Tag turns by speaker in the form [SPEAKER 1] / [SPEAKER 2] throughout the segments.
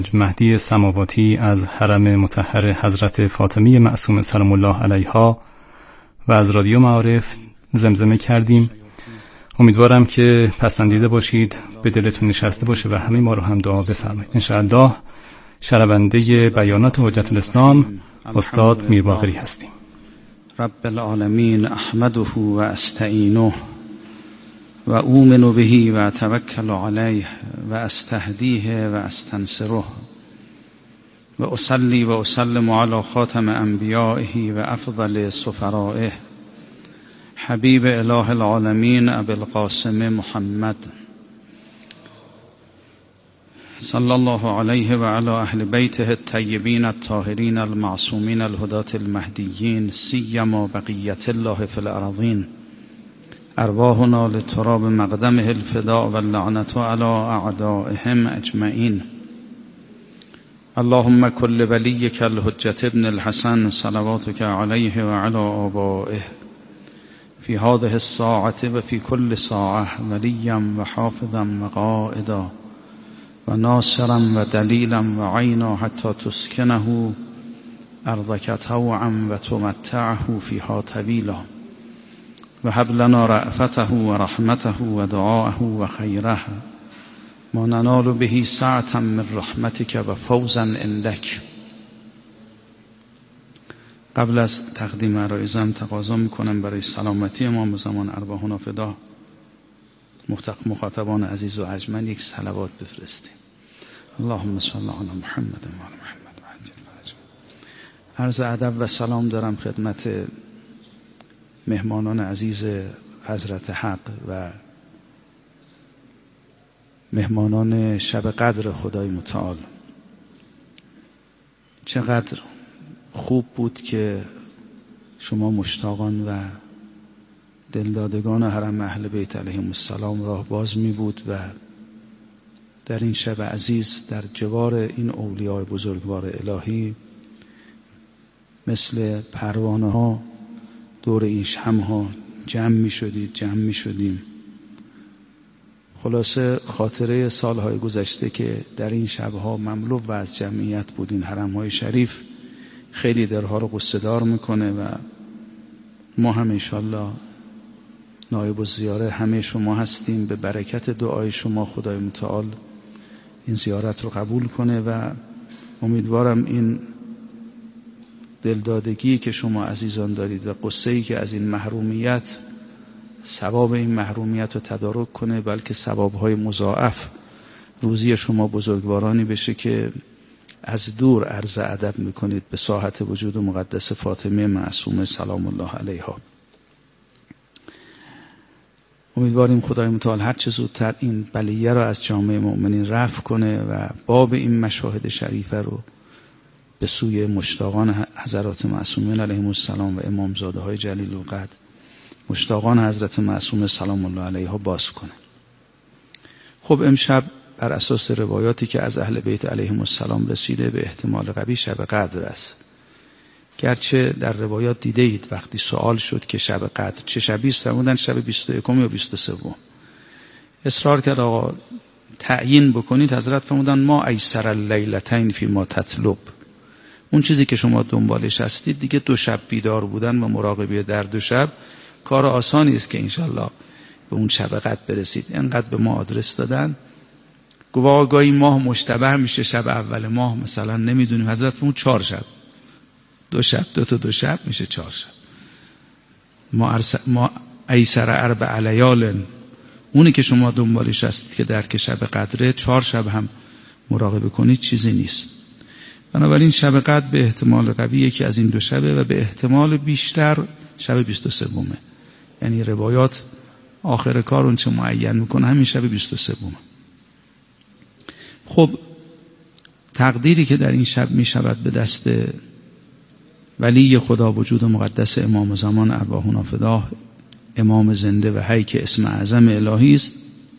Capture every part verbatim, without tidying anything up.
[SPEAKER 1] مهدی سماواتی از حرم مطهر حضرت فاطمه معصومه سلام الله علیها و از رادیو معارف زمزمه کردیم. امیدوارم که پسندیده باشید، به دلتون نشسته باشه و همه ما رو هم دعا بفرمایید. انشاءالله شنونده بیانات حجت الاسلام استاد میرباقری هستیم.
[SPEAKER 2] رب العالمین احمده و استعینه و اومن به و اتوکل علیه و استهدیه و استنصره و اصلی و اسلم علی خاتم انبیائه و افضل سفرائه حبیب اله العالمین ابی القاسم محمد صلی الله علیه و علی اهل بیته الطیبین الطاهرین المعصومین الهداة المهدیین سیما بقیت الله فی الارضین ارواحنا لتراب مقدمه الفداء و اللعنة علی اعدائهم اجمعین. اللهم کل ولیک الحجة ابن الحسن صلواتک علیه و علی آبائه فی هذه الساعة و فی کل ساعة ولیا و حافظا و قائدا و ناصرا و دلیلا و عینا حتی تسکنه ارضک طوعا و تمتعه فیها طویلا و هب لنا رأفته و رحمته و دعاءه و خیره ما ننال به سعة من رحمتک و فوزا عندک. قبل از تقدیم عرایزم تقاضا میکنم برای سلامتی امام زمان ارواحنا فدا مخاطبان عزیز و ارجمند یک صلوات بفرستیم. اللهم صل علی محمد و علی محمد و عجل فرجهم. عرض ادب و سلام دارم خدمت مهمانان عزیز حضرت حق و مهمانان شب قدر خدای متعال. چقدر خوب بود که شما مشتاقان و دلدادگان حرم اهل بیت علیهم السلام راه باز می بود و در این شب عزیز در جوار این اولیاء بزرگوار الهی مثل پروانه ها دور این شمع ها جمع می شدید جمع می شدیم. خلاصه خاطره سالهای گذشته که در این شبها مملو و از جمعیت بود این حرم های شریف خیلی درها رو قصه دار میکنه و ما هم انشالله نایب الزیاره همه شما هستیم. به برکت دعای شما خدای متعال این زیارت رو قبول کنه و امیدوارم این دلدادگی که شما عزیزان دارید و قصه‌ای که از این محرومیت ثواب این محرومیت رو تدارک کنه، بلکه ثوابهای مضاعف روزی شما بزرگوارانی بشه که از دور عرض ادب میکنید به ساحت وجود مقدس فاطمه معصومه سلام الله علیها. امیدواریم خدای متعال هر چه زودتر این بلیه را از جامعه مؤمنین رفع کنه و باب این مشاهد شریفه رو به سوی مشتاقان حضرات معصومین علیهم السلام و امامزاده های جلیل القدر مشتاقان حضرت معصومه سلام الله علیها باز کنه. خب امشب بر اساس روایاتی که از اهل بیت علیهم السلام رسیده به احتمال قوی شب قدر است. گرچه در روایات دیده اید وقتی سوال شد که شب قدر چه شبی است فرمودن شب بیست و یکم یا بیست و سوم. اصرار کرد آقا تعیین بکنید، حضرت فرمودن ما ایسر اللیلتین فی ما تطلب، اون چیزی که شما دنبالش هستید دیگه دو شب بیدار بودن و مراقبه در دو شب کار آسانی است که انشالله به اون شب قدر برسید. اینقدر به ما آدرس دادن. گواه گاهی ماه مشتبه میشه شب اول ماه مثلا نمیدونیم، حضرت فرمود چهار شب، دو شب دو تا دو شب میشه چهار شب. ما, ارس... ما ایسر اربع لیال، اونی که شما دنبالش هستید که درک شب قدره چهار شب هم مراقبه کنید چیزی نیست. بنابراین شب قدر به احتمال قوی یکی از این دو شبه و به احتمال بیشتر شب بیست و سومه. یعنی روایات آخر کار اون چه معین میکنه همین شب بیست و سومه. خب تقدیری که در این شب می شود به دست ولی خدا وجود مقدس امام زمان ارواحنا فدا، امام زنده و حی که اسم اعظم الهی است،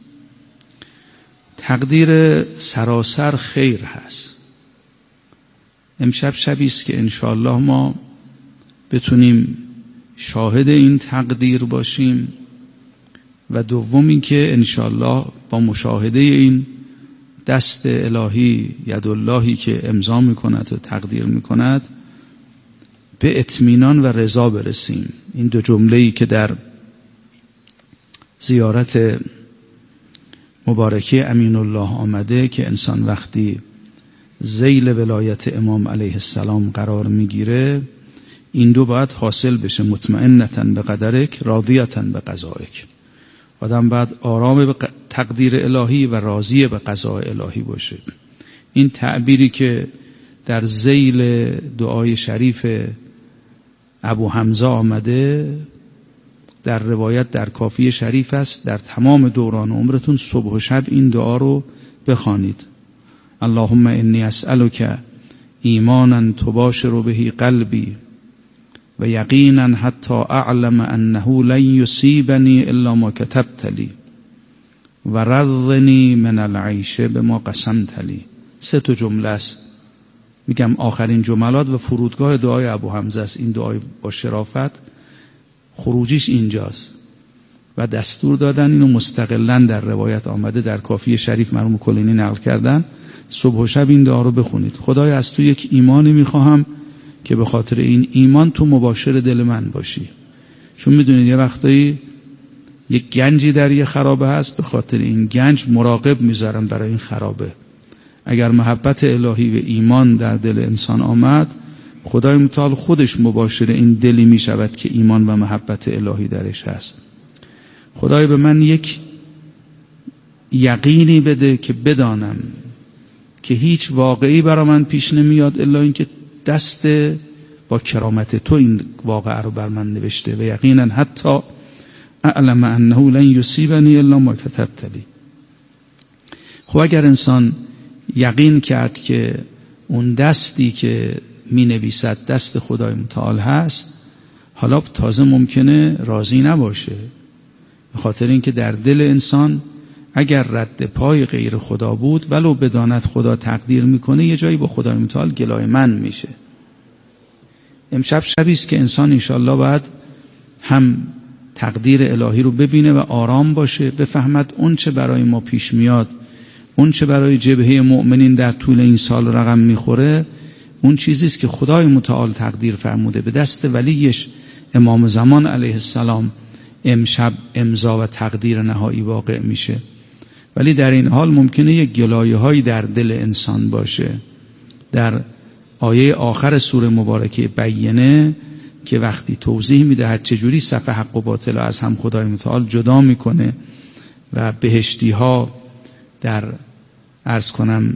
[SPEAKER 2] تقدیر سراسر خیر هست. امشب شبی است که انشاءالله ما بتونیم شاهد این تقدیر باشیم و دوم این که انشاءالله با مشاهده این دست الهی، ید اللهی که امضا میکند و تقدیر میکند، به اطمینان و رضا برسیم. این دو جمله‌ای که در زیارت مبارکه امین الله آمده که انسان وقتی ذیل ولایت امام علیه السلام قرار میگیره، این دو باید حاصل بشه: مطمئنة به قدرک، راضیة به قضایک. آدم باید آرام به تقدیر الهی و راضی به قضای الهی باشه. این تعبیری که در ذیل دعای شریف ابو حمزه آمده در روایت در کافیه شریف است، در تمام دوران عمرتون صبح و شب این دعا رو بخوانید: اللهم انی اسألک ایمانا تباشر به قلبی و یقینا حتی اعلم انه لن یصیبنی الا ما کتبت لی و رضنی من العیش بما قسمت لی. سه تا جمله است، میگم آخرین جملات و فرودگاه دعای ابو حمزه است. این دعای با شرافت خروجیش اینجاست و دستور دادن اینو مستقلاً در روایت آمده، در کافیه شریف مرحوم کلینی نقل کردن: صبح و شب این دعا رو بخونید. خدای از تو یک ایمانی میخواهم که به خاطر این ایمان تو مباشر دل من باشی. چون میدونید یه وقتایی یک گنجی در یه خرابه هست، به خاطر این گنج مراقب میذارم برای این خرابه. اگر محبت الهی و ایمان در دل انسان آمد، خدای متعال خودش مباشر این دلی میشود که ایمان و محبت الهی درش هست. خدای به من یک یقینی بده که بدانم که هیچ واقعی برای من پیش نمیاد الا اینکه دست با کرامت تو این واقعه رو بر من نوشته و یقینا حتی اعلم انه لن یصیبنی الا ما کتبت لی. خب اگر انسان یقین کرد که اون دستی که می نویسد دست خدای متعال هست، حالا تازه ممکنه راضی نباشه، به خاطر اینکه در دل انسان اگر رد پای غیر خدا بود ولو بداند خدا تقدیر میکنه، یه جایی با خدای متعال گلای من میشه. امشب شبی است که انسان انشالله باید هم تقدیر الهی رو ببینه و آرام باشه، بفهمد اون چه برای ما پیش میاد، اون چه برای جبهه مؤمنین در طول این سال رقم میخوره، اون چیزیست که خدای متعال تقدیر فرموده. به دست ولیش امام زمان علیه السلام امشب امضا و تقدیر نهایی واقع میشه. ولی در این حال ممکنه یک گلایه هایی در دل انسان باشه. در آیه آخر سوره مبارکه بینه که وقتی توضیح میدهد چجوری صف حق و باطل از هم خدای متعال جدا میکنه و بهشتی ها در عرض کنم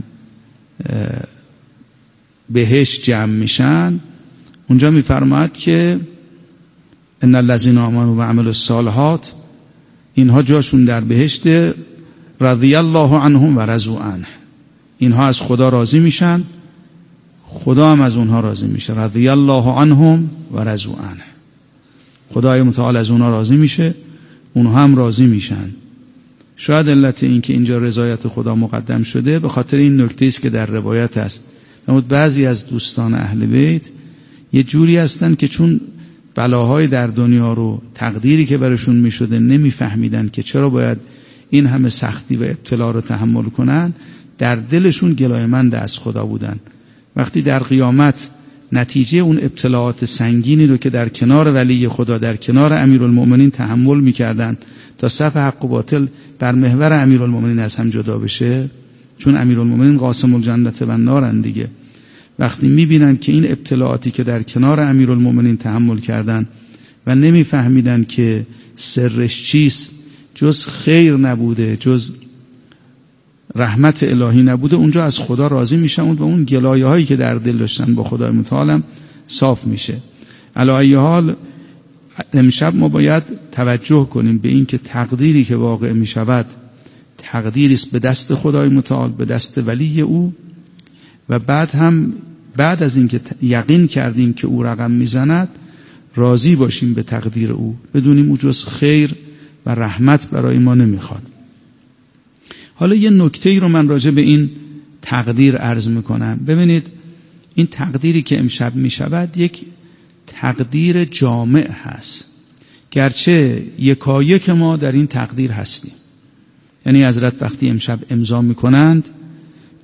[SPEAKER 2] بهشت جمع میشن، اونجا میفرماید که ان الذين آمنوا و عملوا الصالحات، اینها جاشون در بهشت، رضی الله عنهم و رضوا عنه، اینها از خدا راضی میشن، خدا هم از اونها راضی میشه. رضی الله عنهم و رضوا عنه، خدای متعال از اونها راضی میشه، اونها هم راضی میشن. شاید علت این که اینجا رضایت خدا مقدم شده به خاطر این نکته است که در روایت است. اما بعضی از دوستان اهل بیت یه جوری هستن که چون بلاهای در دنیا رو، تقدیری که برشون میشده نمیفهمیدن که چرا باید این همه سختی و ابتلا رو تحمل کنن، در دلشون گلایمند از خدا بودن. وقتی در قیامت نتیجه اون ابتلاعات سنگینی رو که در کنار ولی خدا، در کنار امیرالمؤمنین تحمل میکردن تا صف حق و باطل بر محور امیرالمؤمنین از هم جدا بشه، چون امیرالمؤمنین قاسم الجنة و النارن دیگه، وقتی میبینن که این ابتلاعاتی که در کنار امیرالمؤمنین تحمل کردن و نمیفهمیدن که سرش چیست، جز خیر نبوده، جز رحمت الهی نبوده، اونجا از خدا راضی میشن و اون گلایه هایی که در دل داشتن با خدای متعال صاف میشه. علی ای حال امشب ما باید توجه کنیم به این که تقدیری که واقع میشود تقدیری است به دست خدای متعال، به دست ولی او، و بعد هم بعد از اینکه یقین کردیم که او رقم میزند راضی باشیم به تقدیر او، بدونیم او جز خیر و رحمت برای ما نمیخواد. حالا یه نکته‌ای رو من راجع به این تقدیر عرض میکنم. ببینید این تقدیری که امشب میشود یک تقدیر جامع هست، گرچه یکایک ما در این تقدیر هستیم. یعنی حضرت وقتی امشب امضا میکنند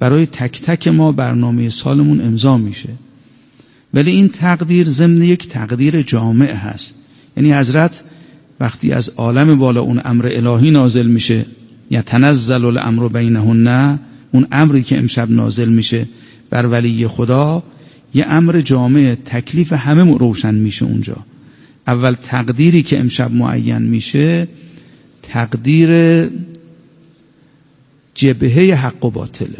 [SPEAKER 2] برای تک تک ما برنامه سالمون امضا میشه. ولی این تقدیر ضمن یک تقدیر جامع هست. یعنی حضرت وقتی از عالم بالا اون امر الهی نازل میشه، یا تنزل الامر بینهن، اون امری که امشب نازل میشه بر ولی خدا، یه امر جامع، تکلیف همه روشن میشه اونجا. اول تقدیری که امشب معین میشه تقدیر جبهه حق و باطله،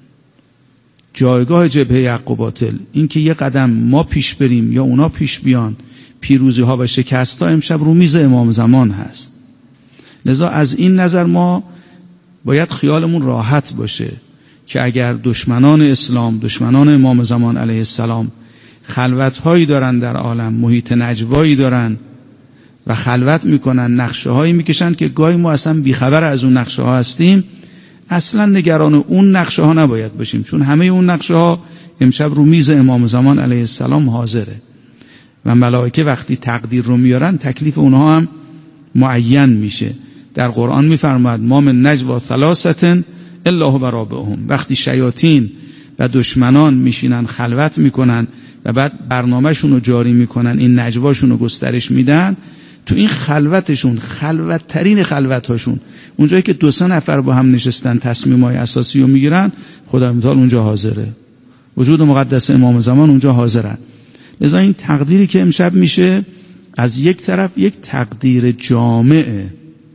[SPEAKER 2] جایگاه جبهه حق و باطل. این که یه قدم ما پیش بریم یا اونا پیش بیان، پیروزی ها و شکست ها امشب رو میز امام زمان هست. لذا از این نظر ما باید خیالمون راحت باشه که اگر دشمنان اسلام، دشمنان امام زمان علیه السلام خلوت هایی دارن در عالم، محیط نجوایی دارن و خلوت میکنن، نقشه هایی میکشن که گاهی ما اصلا بیخبر از اون نقشه ها هستیم، اصلا نگران اون نقشه ها نباید باشیم، چون همه اون نقشه ها امشب رو میز امام زمان علیه السلام حاضره و ملائکه وقتی تقدیر رو میارن تکلیف اونها هم معین میشه. در قرآن میفرماد ما من نجوا ثلاثه الا هو رابعهم، وقتی شیاطین و دشمنان میشینن خلوت میکنن و بعد برنامهشون رو جاری میکنن، این نجواشون رو گسترش میدن، تو این خلوتشون، خلوت ترین خلوتهاشون، اونجایی که دو سه نفر با هم نشستن تصمیمای اساسی رو میگیرن، خدا متعال اونجا حاضره، وجود مقدس امام زمان اونجا حاضرن. لذا این تقدیری که امشب میشه از یک طرف یک تقدیر جامعه.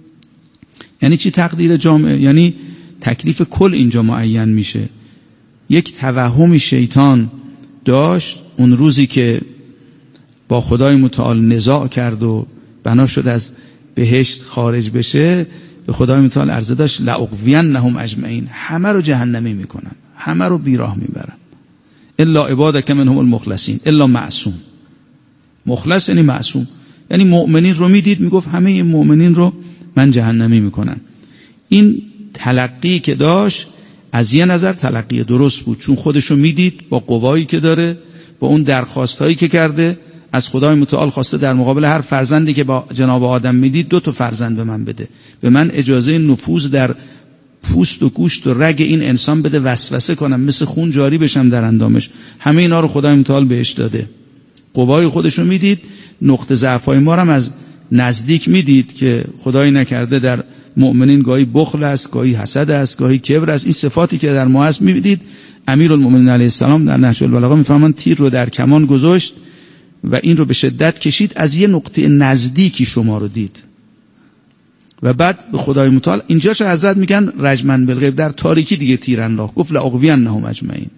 [SPEAKER 2] یعنی چی تقدیر جامعه؟ یعنی تکلیف کل اینجا معین میشه. یک توهمی شیطان داشت اون روزی که با خدای متعال نزاع کرد و بنا شد از بهشت خارج بشه، به خدای متعال عرضه داشت لأغوینهم اجمعین، همه رو جهنمی میکنم، همه رو بیراه میبرم، الا عبادک منهم المخلصین، الا معصوم. مخلص یعنی معصوم، یعنی مؤمنین رو میدید میگفت همه این مؤمنین رو من جهنمی میکنم. این تلقی که داشت از یه نظر تلقی درست بود، چون خودشو میدید با قوایی که داره، با اون درخواست هایی که کرده، از خدای متعال خواسته در مقابل هر فرزندی که با جناب آدم میدید دو تا فرزند به من بده، به من اجازه نفوذ در پوست و گوشت و رگ این انسان بده، وسوسه کنم، مثل خون جاری بشم در اندامش. همه اینا رو خدای متعال بهش داده، قوای خودشو میدید، نقطه ضعفای ما هم از نزدیک میدید که خدای نکرده در مؤمنین گاهی بخل است، گاهی حسد است، گاهی کبر است. این صفاتی که در ما هست میدید. امیرالمومنین علیه السلام در نهج البلاغه میفرمان تیر رو در کمان گذاشت و این رو به شدت کشید، از یه نقطه نزدیکی شما رو دید و بعد به خدای متعال اینجا چه حضرت میگن رجمن بالغیب، در تاریکی دیگه تیر انداخت، گفت لأغوینهم اجمعین.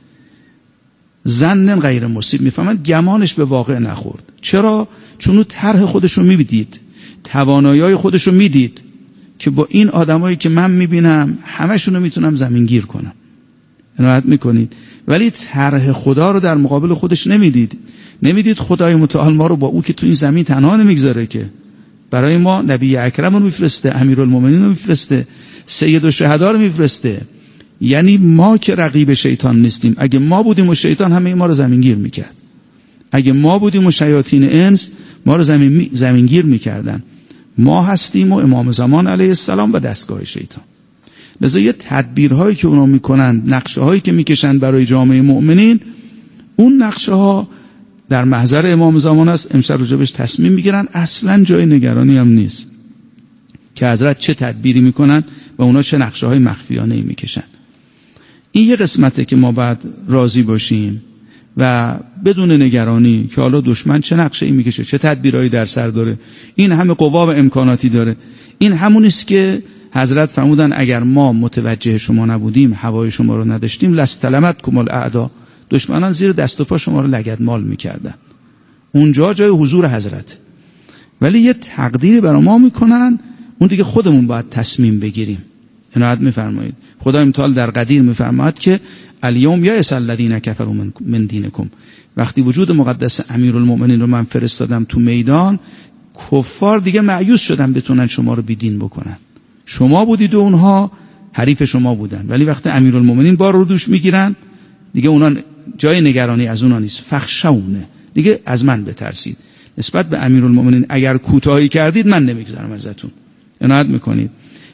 [SPEAKER 2] ظن غیر مصیب، میفهمن گمانش به واقع نخورد. چرا؟ چون اون طرح خودش رو میدید، توانایی خودش رو میدید که با این آدمایی که من میبینم همشون رو میتونم زمینگیر کنم. عنایت میکنید؟ ولی طرح خدا رو در مقابل خودش نمیدید. نمیدید خدای متعال ما رو با او که تو این زمین تنها نمیگذاره، که برای ما نبی اکرم رو میفرسته، امیرالمومنین رو میفرسته، سید الشهدا رو میفرسته. یعنی ما که رقیب شیطان نیستیم. اگه ما بودیم و شیطان همه ما رو زمینگیر میکرد، اگه ما بودیم و شیاطین انس ما رو زمین زمینگیر میکردن. ما هستیم و امام زمان علیه السلام و دستگاه شیطان. لذا یه تدبیرهایی که اونا میکنن، نقشه هایی که میکشن برای جامعه مؤمنین، اون نقشه ها در محضر امام زمان است، امشب راجبش تصمیم میگیرن، اصلا جای نگرانی هم نیست که حضرت چه تدبیری میکنن و اونا چه نقشه های مخفیانه ای میکشن. این یه قسمته که ما باید راضی باشیم و بدون نگرانی که حالا دشمن چه نقشه ای میکشه، چه تدبیرهایی در سر داره، این همه قوا و امکاناتی داره. این همونیست که حضرت فرمودن اگر ما متوجه شما نبودیم، هوای شما رو نداشتیم، لاستلمتکم الاعدا، دشمنان زیر دست و پا شما رو لگدمال میکردن. اونجا جای حضور حضرت. ولی یه تقدیری برای ما میکنن، اون دیگه خودمون باید تصمیم بگیریم. عنایت میفرمایید. خدای متعال در قدیر میفرماید که الیوم یئس الذین کفروا من دینکم، وقتی وجود مقدس امیرالمومنین رو من فرستادم تو میدان، کفار دیگه مایوس شدن بتونن شما رو بیدین بکنن. شما بودید و اونها حریف شما بودن، ولی وقتی امیرالمومنین بار رو دوش میگیرن دیگه اونا جای نگرانی از اونا نیست. فخشونه، دیگه از من بترسید. نسبت به امیرالمومنین اگر کوتاهی کردید من نمیگذارم ازتون. عنایت میکنید.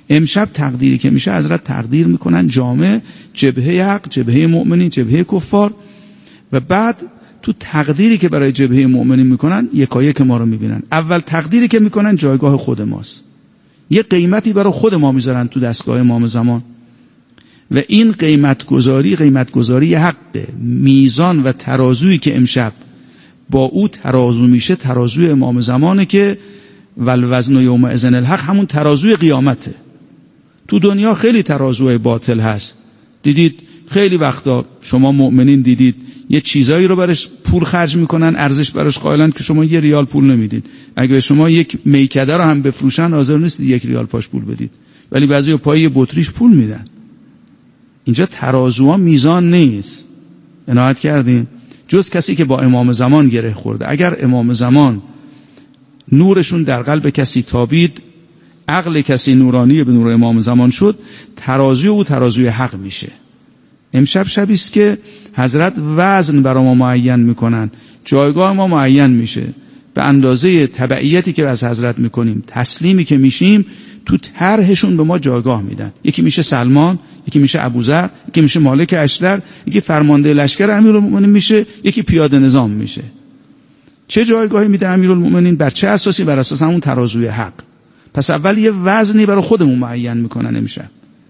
[SPEAKER 2] امشب تقدیری که میشه حضرت تقدیر میکنن جامع، جبهه حق، جبهه مؤمنین، جبهه کفار، و بعد تو تقدیری که برای جبهه مؤمنین میکنن یکایک ما رو میبینن. اول تقدیری که میکنن جایگاه خود ماست، یه قیمتی برای خود ما میذارن تو دستگاه امام زمان و این قیمت گذاری قیمت گذاری حقه. میزان و ترازویی که امشب با او ترازو میشه ترازوی امام زمانه که والوزن یوم اذن الحق، همون ترازوی قیامته. تو دنیا خیلی ترازوی باطل هست، دیدید خیلی وقتا شما مؤمنین دیدید یه چیزایی رو برش پول خرج میکنن، ارزش براش قائلن که شما یه ریال پول نمیدید. اگه شما یک میکده رو هم بفروشن حاضر نیستید یک ریال پاش پول بدید، ولی بعضی پای یه بطریش پول میدن. اینجا ترازوها میزان نیست. عنایت کردین؟ جز کسی که با امام زمان گره خورده. اگر امام زمان نورشون در قلب کسی تابید، عقل کسی نورانی به نور امام زمان شد، ترازوی او ترازوی حق میشه. امشب شبی است که حضرت وزن برای ما معین میکنن، جایگاه ما معین میشه به اندازه تبعیتی که از حضرت میکنیم، تسلیمی که میشیم، تو طرحشون به ما جایگاه میدن. یکی میشه سلمان، یکی میشه ابوذر، یکی میشه مالک اشتر، یکی فرمانده لشکر امیرالمومنین میشه، یکی پیاده نظام میشه. چه جایگاهی میده امیرالمومنین؟ بر چه اساسی؟ بر اساس همون ترازوی حق. پس اول یه وزنی برای خودمون معین میکنن امشب.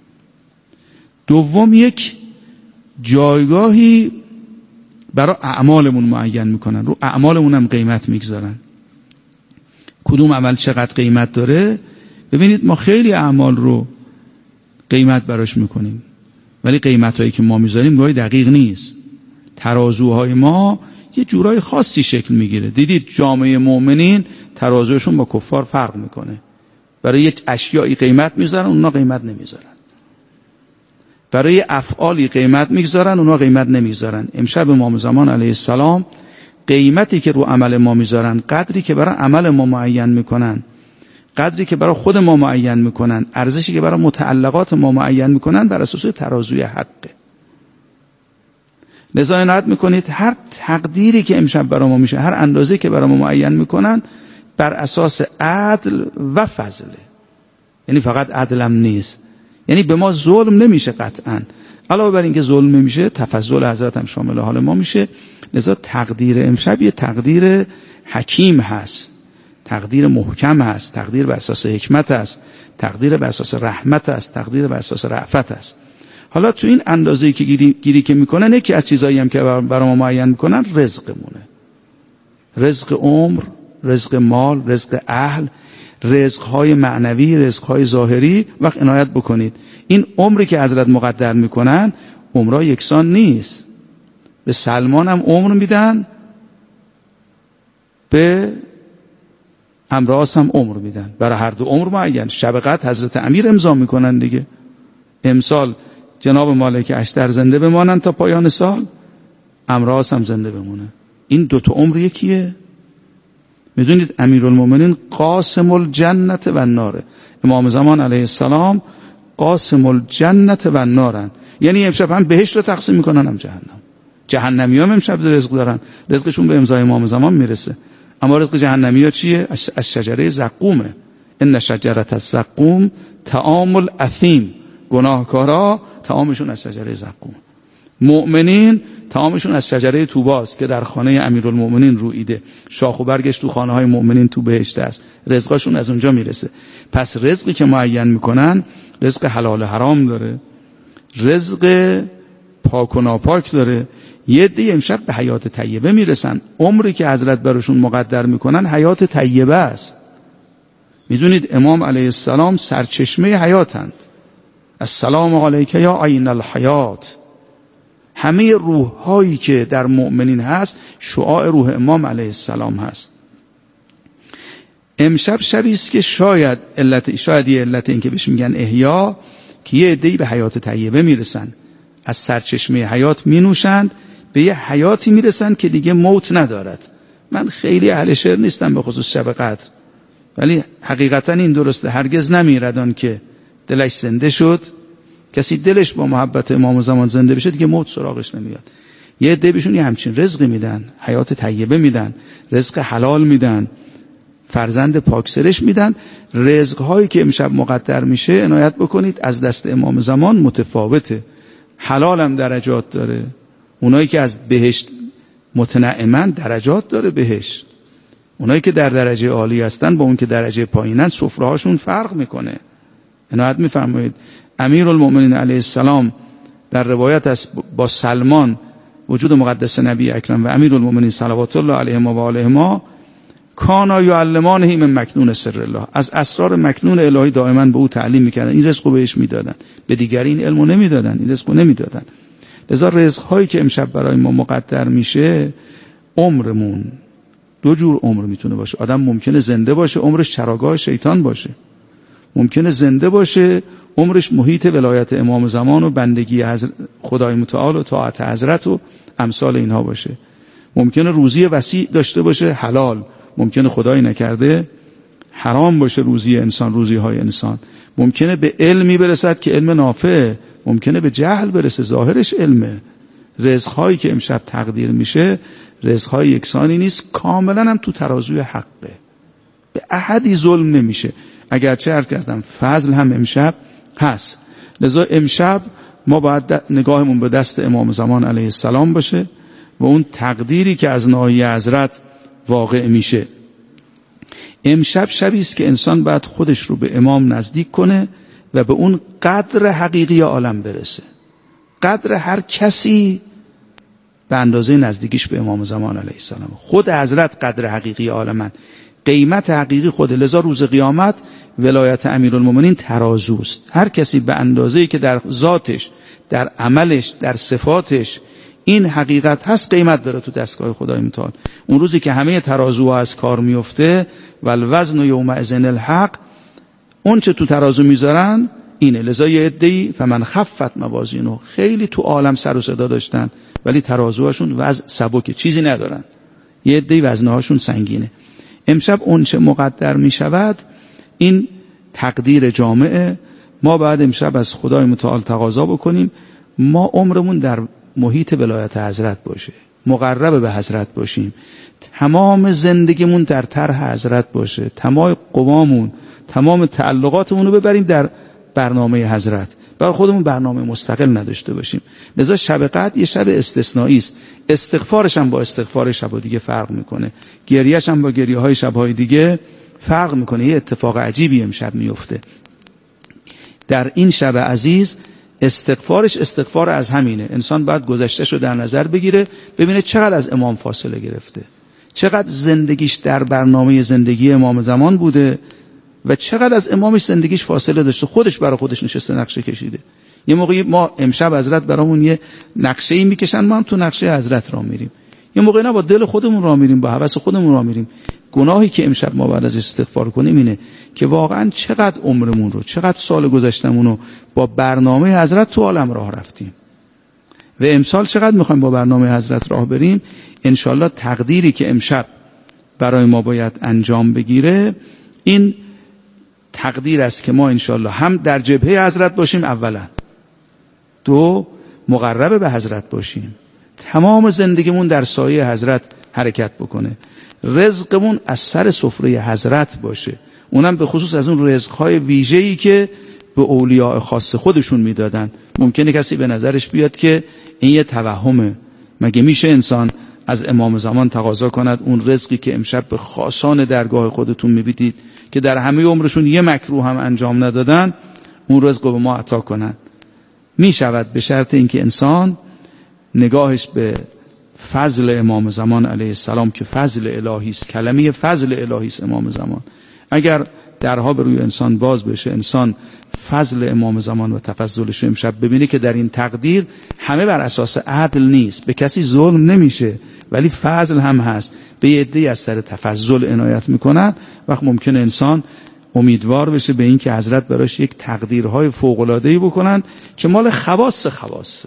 [SPEAKER 2] دوم یک جایگاهی برای اعمالمون معین میکنن، رو اعمالمون هم قیمت میگذارن. کدوم عمل چقدر قیمت داره؟ ببینید ما خیلی اعمال رو قیمت براش میکنیم، ولی قیمت هایی که ما میذاریم گاهی دقیق نیست. ترازوهای ما یه جورای خاصی شکل میگیره. دیدید جامعه مؤمنین ترازوشون با کفار فرق میکنه. برای یک اشیایی قیمت میذارن، اونا قیمت نمیذارن. برای افعالی قیمت میگذارن، اونا قیمت نمیگذارن. امشب امام زمان علیه السلام قیمتی که رو عمل ما میذارن، قدری که برای عمل ما معین میکنن، قدری که برای خود ما معین میکنن، ارزشی که برای متعلقات ما معین میکنن، بر اساس ترازوی حقه. لذا عنایت میکنید هر تقدیری که امشب برای ما میشه، هر اندازه که برای ما معین میکنن، بر اساس عدل و فضله. یعنی فقط عدلم نیست، یعنی به ما ظلم نمیشه قطعا. علاوه بر این که ظلم نمیشه، تفضل حضرت هم شامل حال ما میشه. لذا تقدیر امشب یه تقدیر حکیم هست، تقدیر محکم هست، تقدیر بر اساس حکمت است، تقدیر بر اساس رحمت است، تقدیر بر اساس رأفت است. حالا تو این اندازه‌ای که گیری, گیری که میکنن، یکی از چیزایی هم که برای ما معین میکنن رزقمونه. رزق عمر، رزق مال، رزق اهل، رزق‌های معنوی، رزق‌های ظاهری. وقت عنایت بکنید این عمری که حضرت مقدر میکنن عمرها یکسان نیست. به سلمان هم عمر میدن، به امراض هم عمر میدن. برای هر دو عمر معین. شب قدر حضرت امیر امضا میکنن دیگه. امسال جناب مالک اشتر زنده بمانن تا پایان سال، امراض هم زنده بمونه. این دو تا عمر یکیه. میدونید امیرالمومنین قاسم الجنت و النار، امام زمان علیه السلام قاسم الجنت و النارن. یعنی امشب هم بهشت رو تقسیم میکنن هم جهنم. جهنمی هم امشب رزق دارن، رزقشون به امضای امام زمان میرسه. اما رزق جهنمی ها چیه؟ از شجره زقومه. ان شجرة الزقوم طعام الاثیم. گناهکارا طعامشون از شجره زقوم. مؤمنین طعامشون از شجره طوباست که در خانه امیرالمومنین رویده. شاخ و برگش تو خانه های مؤمنین تو بهشت است. رزقشون از اونجا میرسه. پس رزقی که معین میکنن رزق حلال حرام داره، رزق پاک و ناپاک داره. یه عده امشب به حیات طیبه میرسن. عمری که حضرت براشون مقدر میکنن حیات طیبه است. میدونید امام علیه السلام سرچشمه حیاتند. السلام علیک یا عین الحیات. همه روح هایی که در مؤمنین هست شعاع روح امام علیه السلام هست. امشب شبی است که شاید علت شاید یه علت این که بهش میگن احیا، که یه عده‌ای به حیات طیبه میرسن، از سرچشمه حیات مینوشند، به یه حیاتی میرسن که دیگه موت ندارد. من خیلی اهل شعر نیستم به خصوص شب قدر، ولی حقیقتا این درسته. هرگز نمیردان که دلش زنده شد. کسی دلش با محبت امام زمان زنده بشه دیگه موت سراغش نمیاد. یه عده بهشون یه همچین رزقی میدن، حیات طیبه میدن، رزق حلال میدن. فرزند پاکسرش میدن. رزق هایی که امشب مقدر میشه عنایت بکنید از دست امام زمان متفاوته. حلال هم درجات داره. اونایی که از بهشت متنعمن درجات داره بهشت. اونایی که در درجه عالی هستن با اون که درجه پایینن سفره هاشون فرق میکنه. عنایت میفرمایید امیرالمؤمنین علیه السلام در روایت است با سلمان وجود مقدس نبی اکرم و امیرالمؤمنین صلوات الله علیهما و آلهما کانا یعلمانه من مکنون سر الله، از اسرار مکنون الهی دائما به او تعلیم میکردن. این رزقو بهش میدادن، به دیگری این علمو نمیدادن، این رزقو نمیدادن. لذا رزق هایی که امشب برای ما مقدر میشه، عمرمون دو جور عمر میتونه باشه. آدم ممکنه زنده باشه عمرش چراگاه شیطان باشه، ممکنه زنده باشه عمرش محیط ولایت امام زمان و بندگی خدای متعال و طاعت حضرت و امثال اینها باشه. ممکنه روزی وسیع داشته باشه حلال، ممکنه خدای نکرده حرام باشه روزی انسان، روزی های انسان. ممکنه به علمی برسد که علم نافع، ممکنه به جهل برسه ظاهرش علمه. رزق هایی که امشب تقدیر میشه رزق های یکسانی نیست، کاملا هم تو ترازوی حقه، به احدی ظلم نمیشه. اگرچه عرض کردم فضل هم امشب هست. لذا امشب ما باید نگاهمون به دست امام زمان علیه السلام باشه و اون تقدیری که از ناحیه حضرت واقع میشه. امشب شبی است که انسان باید خودش رو به امام نزدیک کنه و به اون قدر حقیقی عالم برسه. قدر هر کسی به اندازه نزدیکیش به امام زمان علیه السلام. خود حضرت قدر حقیقی عالمن، قیمت حقیقی خوده. لذا روز قیامت ولایت امیرالمومنین ترازوست. هر کسی به اندازه‌ای که در ذاتش، در عملش، در صفاتش این حقیقت هست قیمت داره تو دستگاه خدای متعال. اون روزی که همه ترازوها از کار میفته والوزن یومئذ الحق، اون چه تو ترازو میذارن اینه. لذا یه عده‌ای فمن خفت موازینه، خیلی تو عالم سر و صدا داشتن ولی ترازوهاشون وزن سبکه، چیزی ندارن. یه عده‌ای وزنهاشون سنگینه. امشب اون چه مقدر میشود این تقدیر جامعه. ما بعد امشب از خدای متعال تقاضا بکنیم ما عمرمون در محیط ولایت حضرت باشه، مقرب به حضرت باشیم، تمام زندگیمون در طرح حضرت باشه، تمام قوامون، تمام تعلقاتمون رو ببریم در برنامه حضرت، برای خودمون برنامه مستقل نداشته باشیم. لذا شب قدر یه شب استثنایی است. استغفارش هم با استغفار شب دیگه فرق میکنه، گریهش هم با گریه های شبهای دیگه فرق میکنه. یه اتفاق عجیبی امشب میفته در این شب عزیز. استغفارش استغفار از همینه. انسان باید گذشتهش رو در نظر بگیره، ببینه چقدر از امام فاصله گرفته، چقدر زندگیش در برنامه زندگی امام زمان بوده و چقدر از امامش زندگیش فاصله داشته. خودش برای خودش نشسته نقشه کشیده. یه موقعی ما امشب حضرت برامون یه نقشه‌ای میکشن، ما هم تو نقشه حضرت راه میریم. یه موقعی نه با دل خودمون راه میریم، با هوس خودمون راه میریم. گناهی که امشب ما بعد از استغفار کنیم اینه که واقعا چقدر عمرمون رو، چقدر سال گذشتمون رو با برنامه حضرت تو عالم راه رفتیم و امسال چقدر میخوایم با برنامه حضرت راه بریم. انشالله تقدیری که امشب برای ما باید انجام بگیره این تقدیر است که ما انشالله هم در جبهه حضرت باشیم، اولا دو مقرب به حضرت باشیم، تمام زندگیمون در سایه حضرت حرکت بکنه، رزقمون از سر سفره حضرت باشه، اونم به خصوص از اون رزقهای ویژه‌ای که به اولیاء خاص خودشون میدادن. ممکنه کسی به نظرش بیاد که این یه توهمه، مگه میشه انسان از امام زمان تقاضا کند اون رزقی که امشب به خاصان درگاه خودتون میبینید که در همه عمرشون یه مکروه هم انجام ندادن اون رزق رو به ما عطا کنن؟ میشود، به شرط اینکه انسان نگاهش به فضل امام زمان علیه السلام که فضل الهی است، کلمه فضل الهی است امام زمان. اگر درها به روی انسان باز بشه، انسان فضل امام زمان و تفضلش رو امشب ببینه که در این تقدیر همه بر اساس عدل نیست، به کسی ظلم نمیشه ولی فضل هم هست، به یه عده‌ای از سر تفضل عنایت میکنن. وقت ممکنه انسان امیدوار بشه به این که حضرت براش یک تقدیرهای فوق‌العاده‌ای بکنن که مال خواص خواصه.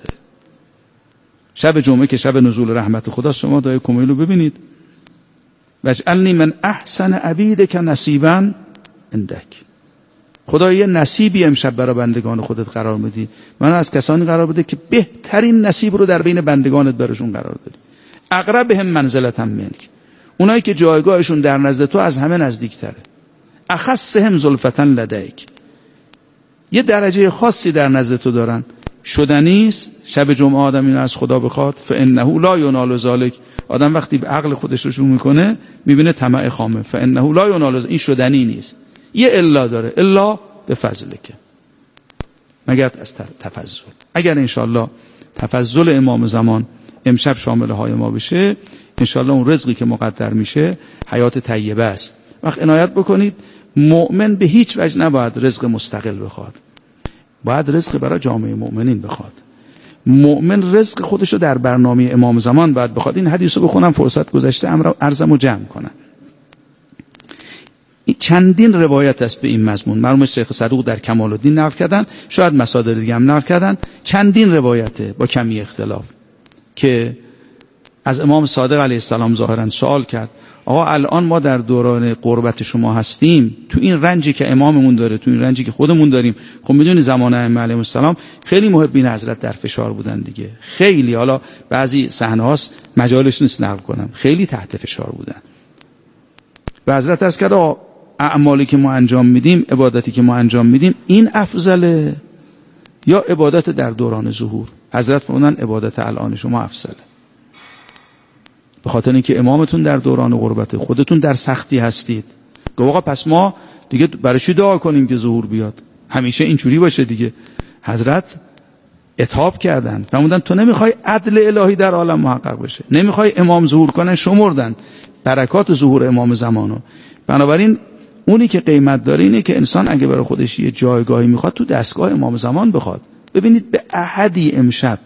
[SPEAKER 2] شب جمعه که شب نزول رحمت خدا، شما دعای کمیل رو ببینید، واجعلنی من احسن عبیدک نصیبا عندک. خدا یه نصیبی امشب برای بندگان خودت قرار بدی، من از کسانی قرار بده که بهترین نصیب رو در بین بندگانت براشون قرار دادی. اقربهم منزلتا منک، اونایی که جایگاهشون در نزد تو از همه نزدیکتره. اخصهم زلفة لدیک، یه درجه خاصی در نزد تو دارن، شدنیست. شب جمعه آدم اینو از خدا بخواد، فانه لا ینال ذلک. آدم وقتی به عقل خودش رو شروع میکنه میبینه طمع خامه، فانه لا ینال، این شدنی نیست. یه الا داره، الا به فضلک، مگر از تفضل. اگر انشالله تفضل امام زمان امشب شامل های ما بشه، انشالله اون رزقی که مقدر میشه حیات طیبه است. وقت عنایت بکنید، مؤمن به هیچ وجه نباید رزق مستقل بخواد، باید رزق برای جامعه مؤمنین بخواد. مؤمن رزق خودش رو در برنامه امام زمان باید بخواد. این حدیث رو بخونم، فرصت گذشته امر ارزم و جمع کنم. چندین روایت است به این مضمون، مرحوم شیخ صدوق در کمال الدین نقل کردن، شاید مصادر دیگه هم نقل کردن. چندین روایته با کمی اختلاف که از امام صادق علیه السلام ظاهرا سوال کرد، آقا الان ما در دوران قربت شما هستیم، تو این رنجی که اماممون داره، تو این رنجی که خودمون داریم، خب میدونی زمان ائمه علیهم السلام خیلی محبین حضرت در فشار بودن دیگه، خیلی، حالا بعضی صحنه‌هاست مجالش نیست نقل کنم، خیلی تحت فشار بودن. و حضرت عرض کرد آقا اعمالی که ما انجام میدیم، عبادتی که ما انجام میدیم، این افضله یا عبادت در دوران ظهور؟ حضرت فرمودن عبادت الان شما افضله، به خاطر اینکه امامتون در دوران غربت، خودتون در سختی هستید. گفت آقا پس ما دیگه برای چی دعا کنیم که ظهور بیاد؟ همیشه اینجوری باشه دیگه. حضرت عتاب کردن، فرمودن تو نمیخوای عدل الهی در عالم محقق بشه، نمیخوای امام ظهور کنن، شمردن برکات ظهور امام زمانو. بنابراین اونی که قیمت داره اینه که انسان اگه برای خودش یه جایگاهی میخواد، تو دستگاه امام زمان بخواد. ببینید به احدی امشب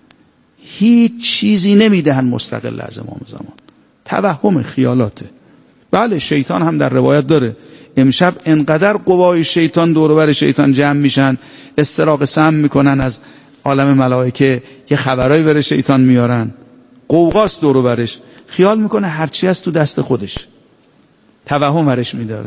[SPEAKER 2] هیچ چیزی نمیدهن مستقل از امام زمان، توهم خیالاته. بله شیطان هم در روایت داره امشب انقدر قوای شیطان دور و بر شیطان جمع میشن، استراق سم میکنن از عالم ملائکه، یه خبرایی بره شیطان میارن، قوقاست دور و برش، خیال میکنه هرچی از تو دست خودش، توهم برش میداره،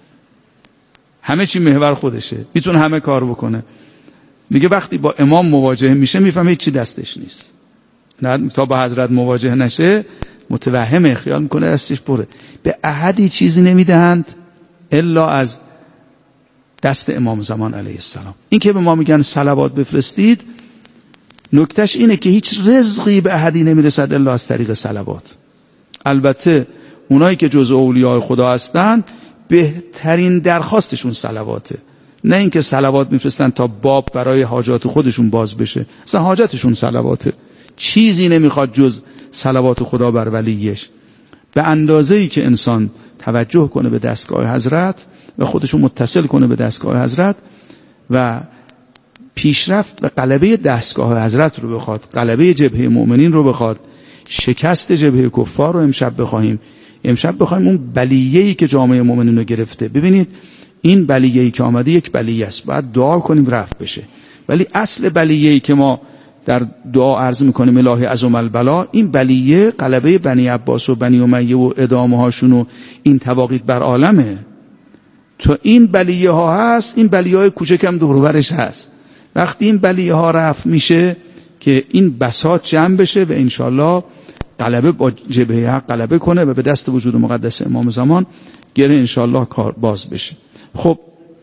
[SPEAKER 2] همه چی محور خودشه، میتونه همه کار بکنه. میگه وقتی با امام مواجه میشه میفهمه هیچ چی دستش نیست، نه تا با حضرت مواجه نشه متوهمه، خیال میکنه دستش پره. به احدی چیزی نمیدهند الا از دست امام زمان علیه السلام. این که به ما میگن صلوات بفرستید، نکتهش اینه که هیچ رزقی به احدی نمیرسد الا از طریق صلوات. البته اونایی که جزء اولیاء خدا هستن بهترین درخواستشون صلواته، نه اینکه صلوات میفرستن تا باب برای حاجات خودشون باز بشه، اصلا حاجتشون صلواته، چیزی نمیخواد جز صلوات خدا بر ولیش. به اندازه‌ای که انسان توجه کنه به دستگاه حضرت و خودشون متصل کنه به دستگاه حضرت و پیشرفت و غلبه دستگاه حضرت رو بخواد، غلبه جبهه مؤمنین رو بخواد، شکست جبهه کفار رو امشب بخواهیم. امشب بخوایم اون بلیه‌ای که جامعه مؤمنین رو گرفته، ببینید این بلیه‌ای که آمده یک بلیه است، باید دعا کنیم رفع بشه، ولی اصل بلیه‌ای که ما در دعا عرض میکنیم الهی عظم البلا، این بلیه غلبه بنی عباس و بنی امیه و ادامه هاشون و این تواقیت بر عالمه. تو این بلیه ها هست، این بلیه های کوچکم دور و برش هست. وقتی این بلیه ها رفع میشه که این بساط جمع بشه و انشالله غلبه با جبهه حق غلبه کنه و به دست وجود مقدس امام زمان گره انشالله کار باز بشه. خب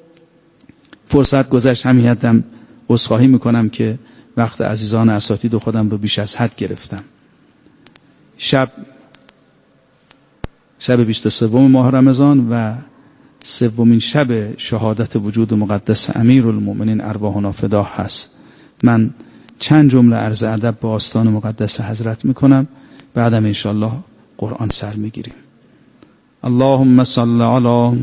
[SPEAKER 2] فرصت گذشت، همیتم عذرخواهی میکنم که وقت عزیزان اساتید و خودم رو بیش از حد گرفتم. شب شب بیست و سوم ماه رمضان و سومین شب شهادت وجود مقدس امیرالمؤمنین ارواحنا فداه هست. من چند جمله عرض ادب به آستان مقدس حضرت میکنم، بعدم انشالله قرآن سر میگیریم. اللهم صل علی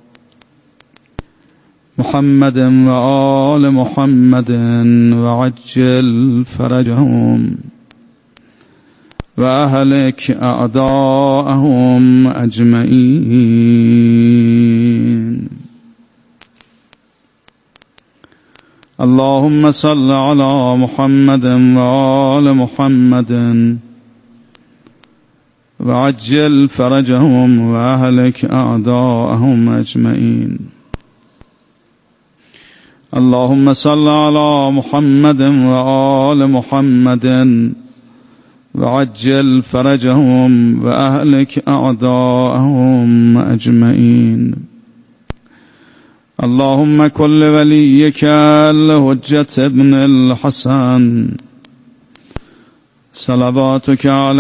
[SPEAKER 2] محمد و آل محمد و عجل فرجهم و اهلک اعداءهم اجمعین. اللهم صل علی محمد و آل محمد و عجل فرجهم و اهلک اعداءهم اجمعین. اللهم صل على محمد و آل محمد وعجل فرجهم وأهلك أعداءهم أجمعين. اللهم كن لوليك الحجة ابن الحسن صلواتك عليه